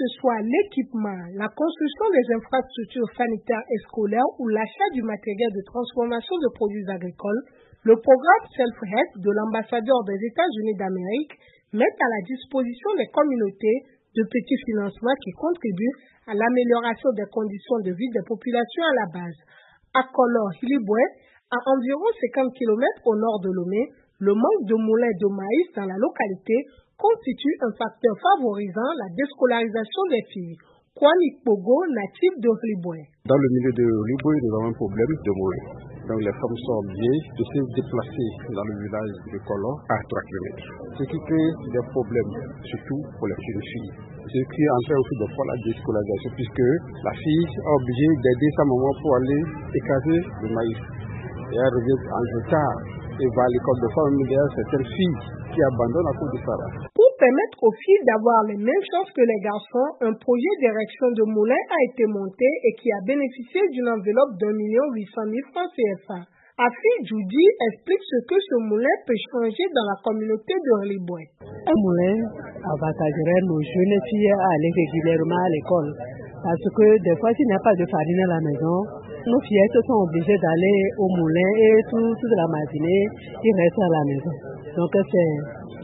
ce soit l'équipement, la construction des infrastructures sanitaires et scolaires ou l'achat du matériel de transformation de produits agricoles, le programme Self-Help de l'ambassadeur des États-Unis d'Amérique met à la disposition des communautés de petits financements qui contribuent à l'amélioration des conditions de vie des populations à la base. À Kolo-Hilibwe, à environ 50 km au nord de Lomé, le manque de moulins de maïs dans la localité constitue un facteur favorisant la déscolarisation des filles. Kwani Pogo, natif de Hilibwe. Dans le milieu de Hilibwe, nous avons un problème de moulins. Donc les femmes sont obligées de se déplacer dans le village de Kolo à 3 km. Ce qui crée des problèmes, surtout pour les jeunes filles. Ce qui entraîne aussi des fois la déscolarisation, puisque la fille est obligée d'aider sa maman pour aller écraser le maïs. Et elle revient en retard et va à l'école de femmes. Il y a certaines filles qui abandonnent à cause de ça. Pour permettre aux filles d'avoir les mêmes chances que les garçons, un projet d'érection de moulin a été monté et qui a bénéficié d'une enveloppe d'1,8 million francs CFA. Afi Djoudi explique ce que ce moulin peut changer dans la communauté de Hilibwe. Un moulin avantagerait nos jeunes filles à aller régulièrement à l'école. Parce que des fois, s'il n'y a pas de farine à la maison, nos fillettes sont obligées d'aller au moulin et toute la matinée, ils restent à la maison. Donc c'est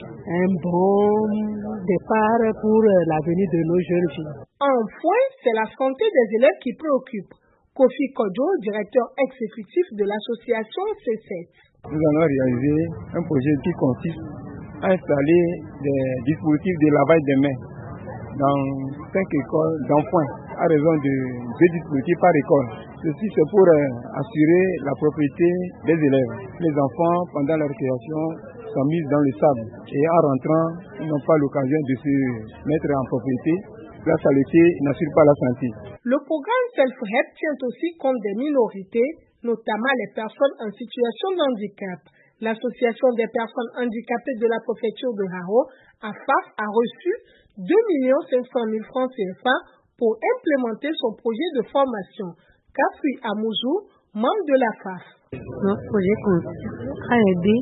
un bon départ pour l'avenir de nos jeunes filles. En point, c'est la santé des élèves qui préoccupe. Kofi Kojo, directeur exécutif de l'association C7. Nous allons réaliser un projet qui consiste à installer des dispositifs de lavage des mains dans 5 écoles d'enfants, à raison de 2 dispositifs par école. Ceci c'est pour assurer la propriété des élèves. Les enfants, pendant la récréation, sont mis dans le sable et en rentrant, ils n'ont pas l'occasion de se mettre en propriété. La saleté n'assure pas la santé. Le programme Self-Help tient aussi compte des minorités, notamment les personnes en situation de handicap. L'Association des personnes handicapées de la préfecture de Haro, AFAF, a reçu 2 500 000 francs CFA pour implémenter son projet de formation. Kafui Amouzou, membre de l'AFAF. Notre projet consiste à aider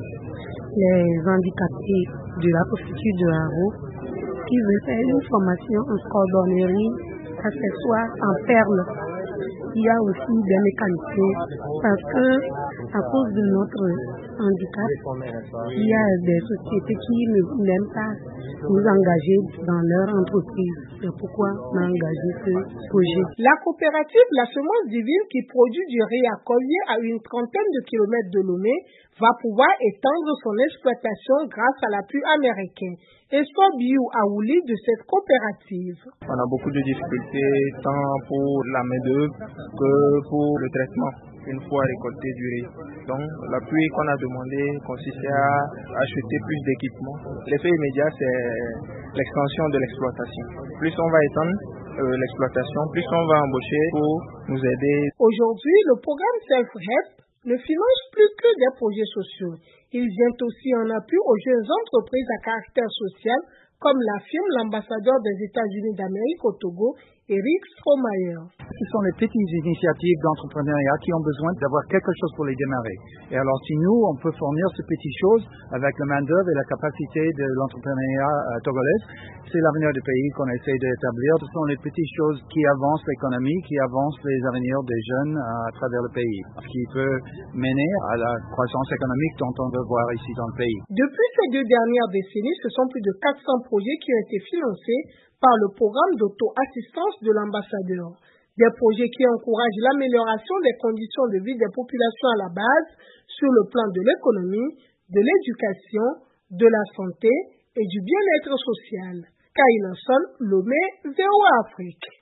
les handicapés de la préfecture de Haro qui veulent faire une formation en cordonnerie, accessoires, en perles. Il y a aussi des mécaniciens parce que à cause de notre handicap, il y a des sociétés qui n'aiment pas nous engager dans leur entreprise. C'est pourquoi on a engagé ce projet. La coopérative La Semence Divine, qui produit du riz à collier à une trentaine de kilomètres de Lomé, va pouvoir étendre son exploitation grâce à l'appui américain. Et Sobiou Aouli de cette coopérative. On a beaucoup de difficultés tant pour la main-d'œuvre que pour le traitement une fois récolté du riz. Donc l'appui qu'on a demandé consistait à acheter plus d'équipements. L'effet immédiat c'est l'extension de l'exploitation. Plus on va étendre l'exploitation, plus on va embaucher pour nous aider. Aujourd'hui, le programme Self-Help ne finance plus que des projets sociaux. Il vient aussi en appui aux jeunes entreprises à caractère social, comme l'affirme l'ambassadeur des États-Unis d'Amérique au Togo, Eric Stromayer. Ce sont les petites initiatives d'entrepreneuriat qui ont besoin d'avoir quelque chose pour les démarrer. Et alors si nous, on peut fournir ces petites choses avec la main-d'œuvre et la capacité de l'entrepreneuriat togolais, c'est l'avenir du pays qu'on essaie d'établir. Ce sont les petites choses qui avancent l'économie, qui avancent les avenirs des jeunes à travers le pays, qui peut mener à la croissance économique dont on veut voir ici dans le pays. Depuis ces 2 dernières décennies, ce sont plus de 400 projets qui ont été financés par le programme d'auto-assistance de l'ambassadeur. Des projets qui encouragent l'amélioration des conditions de vie des populations à la base sur le plan de l'économie, de l'éducation, de la santé et du bien-être social. Kaïna Sol, Lomé, VOA Afrique.